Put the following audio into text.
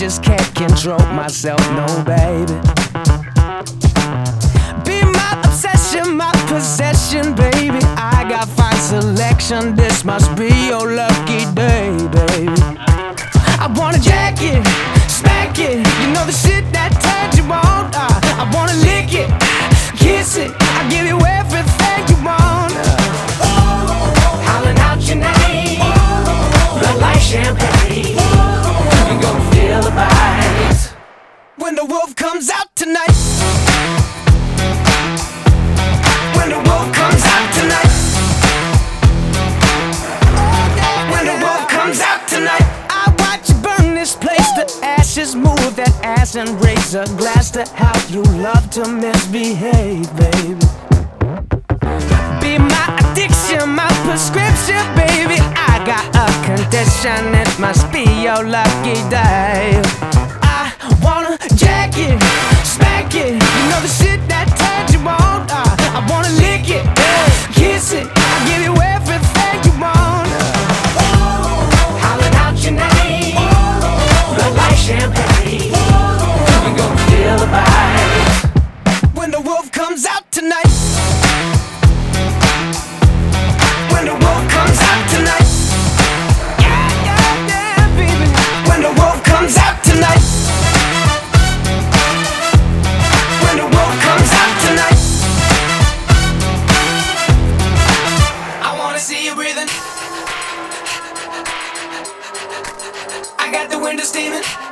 just can't control myself, no baby. Be my obsession, my possession, baby. I got fine selection, this must be your lucky day, baby. I wanna jack it, smack it, you know the shit that turns you on. I wanna lick it, kiss it, I give you everything you want. Hollering out your name, blood like champagne. You gon' feel the bite when the wolf comes out tonight. When the wolf comes out tonight. When the wolf comes out tonight. I watch you burn this place to ashes, move that ass and raise a glass to how you love to misbehave, baby. Be my addiction, my prescription, baby. I got a condition, it must be your lucky day. I wanna jack it, smack it, you know the shit that turns you on. I wanna lick it, kiss it, I give you everything you want. Hollering out your name, blood like champagne. You gon' feel the bite when the wolf comes out tonight. When the wolf comes out tonight. Yeah, yeah, yeah, baby. When the wolf comes out tonight. When the wolf comes out tonight. I wanna see you breathing. I got the window steaming.